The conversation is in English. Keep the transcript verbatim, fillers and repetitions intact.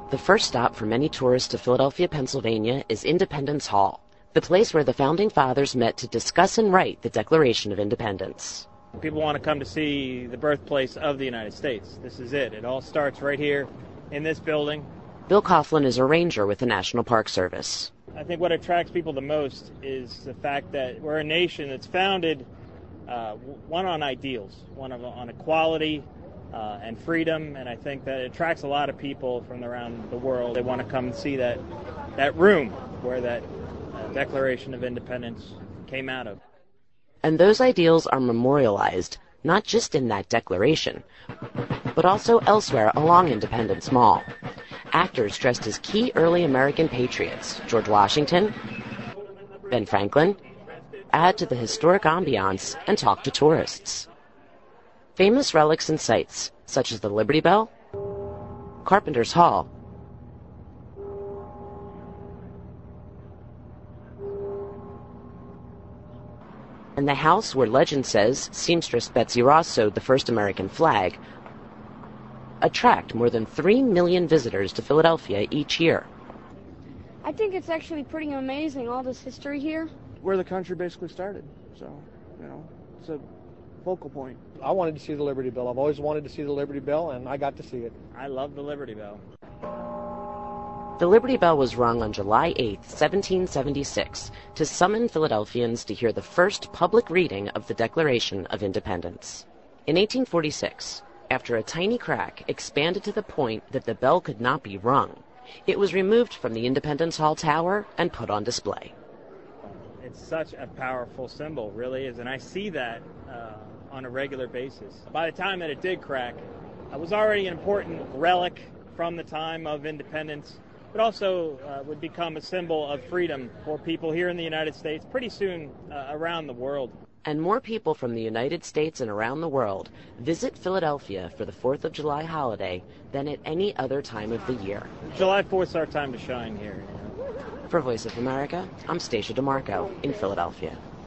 The first stop for many tourists to Philadelphia, Pennsylvania is Independence Hall, the place where the Founding Fathers met to discuss and write the Declaration of Independence. People want to come to see the birthplace of the United States. This is it. It all starts right here in this building. Bill Coughlin is a ranger with the National Park Service. I think what attracts people the most is the fact that we're a nation that's founded, uh, one on ideals, one on equality uh, and freedom, and I think that it attracts a lot of people from around the world. They want to come and see that, that room where that uh, Declaration of Independence came out of. And those ideals are memorialized, not just in that declaration, but also elsewhere along Independence Mall. Actors dressed as key early American patriots, George Washington, Ben Franklin, add to the historic ambiance and talk to tourists. Famous relics and sites, such as the Liberty Bell, Carpenter's Hall, and the house where legend says seamstress Betsy Ross sewed the first American flag, attract more than three million visitors to Philadelphia each year. I think it's actually pretty amazing, all this history here. Where the country basically started, so, you know, it's a focal point. I wanted to see the Liberty Bell. I've always wanted to see the Liberty Bell, and I got to see it. I love the Liberty Bell. The Liberty Bell was rung on July eighth, seventeen seventy-six, to summon Philadelphians to hear the first public reading of the Declaration of Independence. In eighteen forty-six, after a tiny crack expanded to the point that the bell could not be rung, it was removed from the Independence Hall tower and put on display. It's such a powerful symbol, really is, and I see that uh, on a regular basis. By the time that it did crack, it was already an important relic from the time of independence, but also uh, would become a symbol of freedom for people here in the United States, pretty soon uh, around the world. And more people from the United States and around the world visit Philadelphia for the fourth of July holiday than at any other time of the year. July fourth is our time to shine here. For Voice of America, I'm Stacia DeMarco in Philadelphia.